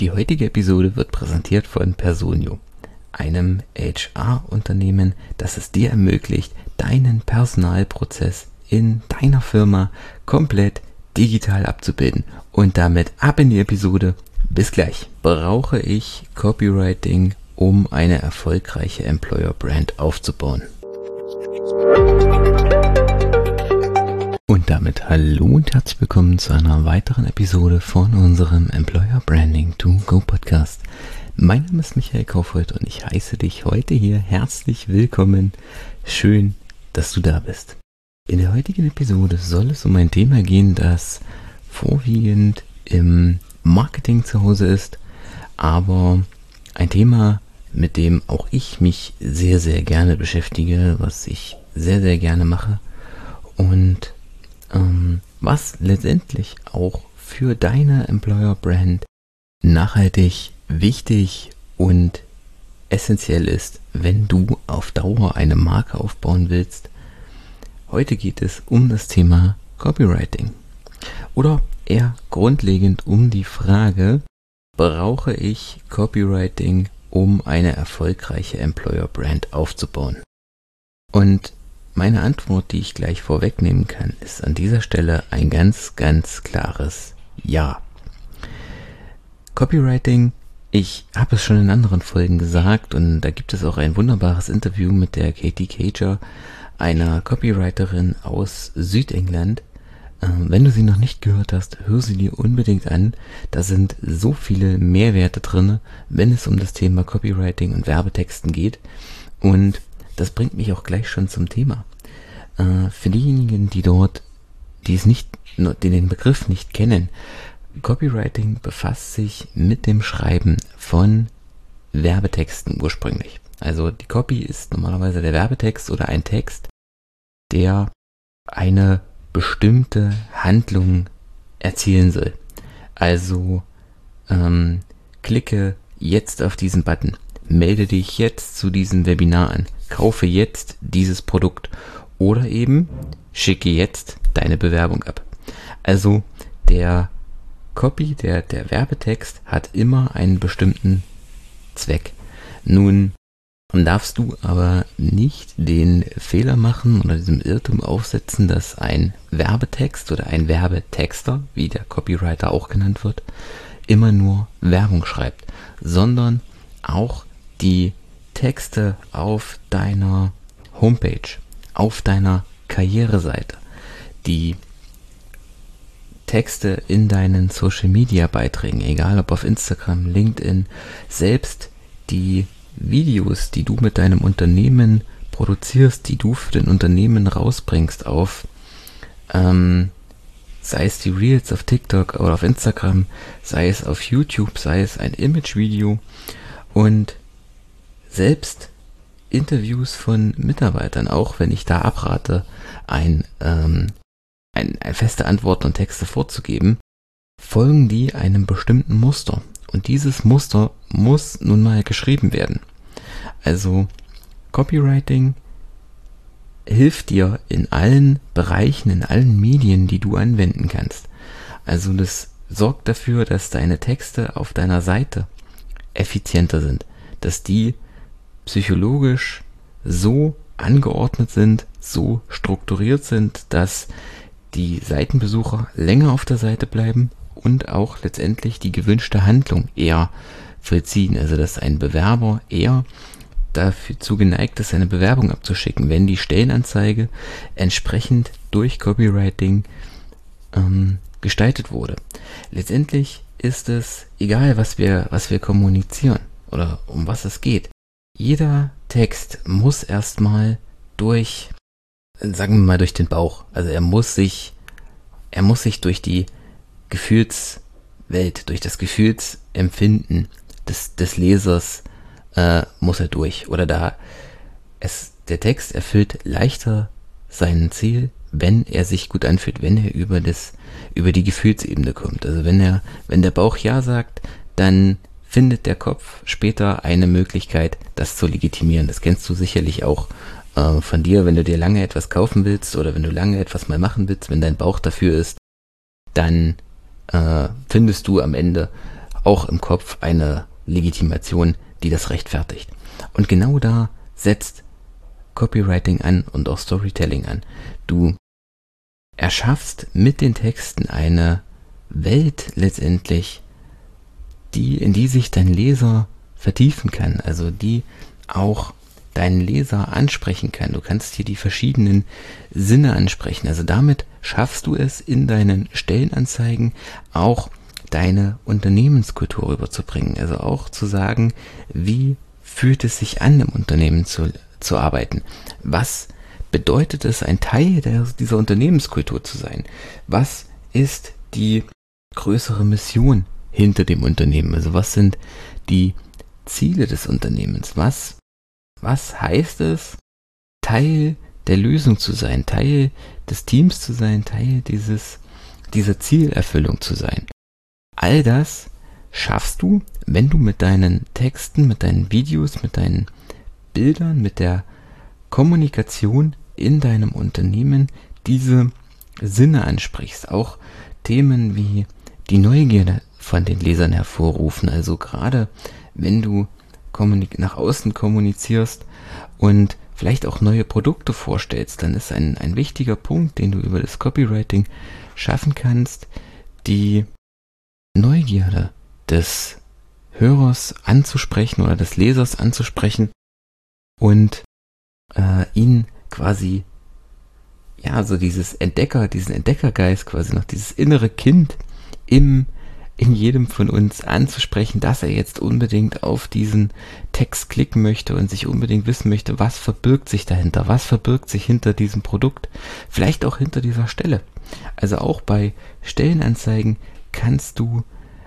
Die heutige Episode wird präsentiert von Personio, einem HR-Unternehmen, das es dir ermöglicht, deinen Personalprozess in deiner Firma komplett digital abzubilden. Und damit ab in die Episode. Bis gleich. Brauche ich Copywriting, um eine erfolgreiche Employer-Brand aufzubauen? Und damit hallo und herzlich willkommen zu einer weiteren Episode von unserem Employer Branding to Go Podcast. Mein Name ist Michael Kaufhold und ich heiße dich heute hier herzlich willkommen. Schön, dass du da bist. In der heutigen Episode soll es um ein Thema gehen, das vorwiegend im Marketing zu Hause ist, aber ein Thema, mit dem auch ich mich sehr, sehr gerne beschäftige, was ich sehr, sehr gerne mache und was letztendlich auch für deine Employer-Brand nachhaltig wichtig und essentiell ist, wenn du auf Dauer eine Marke aufbauen willst. Heute geht es um das Thema Copywriting oder eher grundlegend um die Frage, brauche ich Copywriting, um eine erfolgreiche Employer-Brand aufzubauen? Und meine Antwort, die ich gleich vorwegnehmen kann, ist an dieser Stelle ein ganz, ganz klares Ja. Copywriting, ich habe es schon in anderen Folgen gesagt und da gibt es auch ein wunderbares Interview mit der Katie Cager, einer Copywriterin aus Südengland. Wenn du sie noch nicht gehört hast, hör sie dir unbedingt an. Da sind so viele Mehrwerte drin, wenn es um das Thema Copywriting und Werbetexten geht. Und das bringt mich auch gleich schon zum Thema. Für diejenigen, die den Begriff nicht kennen, Copywriting befasst sich mit dem Schreiben von Werbetexten ursprünglich. Also die Copy ist normalerweise der Werbetext oder ein Text, der eine bestimmte Handlung erzielen soll. Also klicke jetzt auf diesen Button, melde dich jetzt zu diesem Webinar an, kaufe jetzt dieses Produkt oder eben schicke jetzt deine Bewerbung ab. Also der Copy, der Werbetext hat immer einen bestimmten Zweck. Nun darfst du aber nicht den Fehler machen oder diesem Irrtum aufsetzen, dass ein Werbetext oder ein Werbetexter, wie der Copywriter auch genannt wird, immer nur Werbung schreibt, sondern auch die Texte auf deiner Homepage, auf deiner Karriereseite, die Texte in deinen Social Media Beiträgen, egal ob auf Instagram, LinkedIn, selbst die Videos, die du mit deinem Unternehmen produzierst, die du für dein Unternehmen rausbringst auf, sei es die Reels auf TikTok oder auf Instagram, sei es auf YouTube, sei es ein Imagevideo und selbst Interviews von Mitarbeitern, auch wenn ich da abrate, ein feste Antworten und Texte vorzugeben, folgen die einem bestimmten Muster. Und dieses Muster muss nun mal geschrieben werden. Also Copywriting hilft dir in allen Bereichen, in allen Medien, die du anwenden kannst. Also das sorgt dafür, dass deine Texte auf deiner Seite effizienter sind, dass die psychologisch so angeordnet sind, so strukturiert sind, dass die Seitenbesucher länger auf der Seite bleiben und auch letztendlich die gewünschte Handlung eher vollziehen. Also dass ein Bewerber eher dazu geneigt ist, eine Bewerbung abzuschicken, wenn die Stellenanzeige entsprechend durch Copywriting gestaltet wurde. Letztendlich ist es egal, was wir kommunizieren oder um was es geht. Jeder Text muss erstmal durch den Bauch. Also er muss sich durch die Gefühlswelt, durch das Gefühlsempfinden des Lesers muss er durch. Oder der Text erfüllt leichter sein Ziel, wenn er sich gut anfühlt, wenn er über die Gefühlsebene kommt. Also wenn der Bauch Ja sagt, dann findet der Kopf später eine Möglichkeit, das zu legitimieren. Das kennst du sicherlich auch von dir, wenn du dir lange etwas kaufen willst oder wenn du lange etwas mal machen willst, wenn dein Bauch dafür ist, dann findest du am Ende auch im Kopf eine Legitimation, die das rechtfertigt. Und genau da setzt Copywriting an und auch Storytelling an. Du erschaffst mit den Texten eine Welt letztendlich, in die sich dein Leser vertiefen kann, also die auch deinen Leser ansprechen kann. Du kannst hier die verschiedenen Sinne ansprechen. Also damit schaffst du es, in deinen Stellenanzeigen auch deine Unternehmenskultur rüberzubringen. Also auch zu sagen, wie fühlt es sich an, im Unternehmen zu arbeiten? Was bedeutet es, ein Teil dieser Unternehmenskultur zu sein? Was ist die größere Mission hinter dem Unternehmen? Also was sind die Ziele des Unternehmens? Was heißt es, Teil der Lösung zu sein, Teil des Teams zu sein, Teil dieser Zielerfüllung zu sein? All das schaffst du, wenn du mit deinen Texten, mit deinen Videos, mit deinen Bildern, mit der Kommunikation in deinem Unternehmen diese Sinne ansprichst. Auch Themen wie die Neugierde von den Lesern hervorrufen. Also gerade wenn du nach außen kommunizierst und vielleicht auch neue Produkte vorstellst, dann ist ein wichtiger Punkt, den du über das Copywriting schaffen kannst, die Neugierde des Hörers anzusprechen oder des Lesers anzusprechen und ihn quasi, ja, so diesen Entdeckergeist quasi noch, dieses innere Kind in jedem von uns anzusprechen, dass er jetzt unbedingt auf diesen Text klicken möchte und sich unbedingt wissen möchte, was verbirgt sich dahinter, was verbirgt sich hinter diesem Produkt, vielleicht auch hinter dieser Stelle. Also auch bei Stellenanzeigen kannst du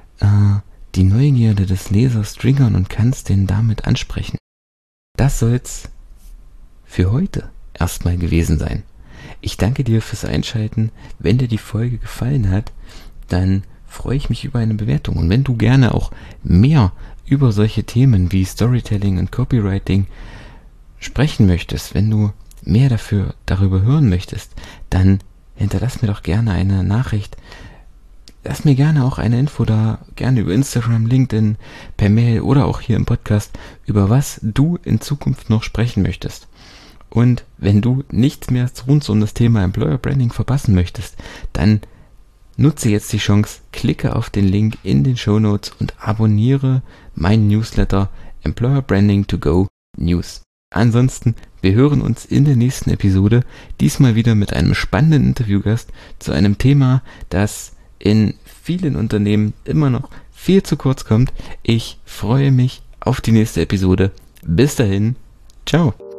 die Neugierde des Lesers triggern und kannst den damit ansprechen. Das soll's für heute erstmal gewesen sein. Ich danke dir fürs Einschalten. Wenn dir die Folge gefallen hat, dann freue ich mich über eine Bewertung. Und wenn du gerne auch mehr über solche Themen wie Storytelling und Copywriting sprechen möchtest, wenn du mehr darüber hören möchtest, dann hinterlass mir doch gerne eine Nachricht. Lass mir gerne auch eine Info da, gerne über Instagram, LinkedIn, per Mail oder auch hier im Podcast, über was du in Zukunft noch sprechen möchtest. Und wenn du nichts mehr rund um das Thema Employer Branding verpassen möchtest, dann nutze jetzt die Chance, klicke auf den Link in den Shownotes und abonniere meinen Newsletter Employer Branding to Go News. Ansonsten, wir hören uns in der nächsten Episode, diesmal wieder mit einem spannenden Interviewgast zu einem Thema, das in vielen Unternehmen immer noch viel zu kurz kommt. Ich freue mich auf die nächste Episode. Bis dahin, ciao.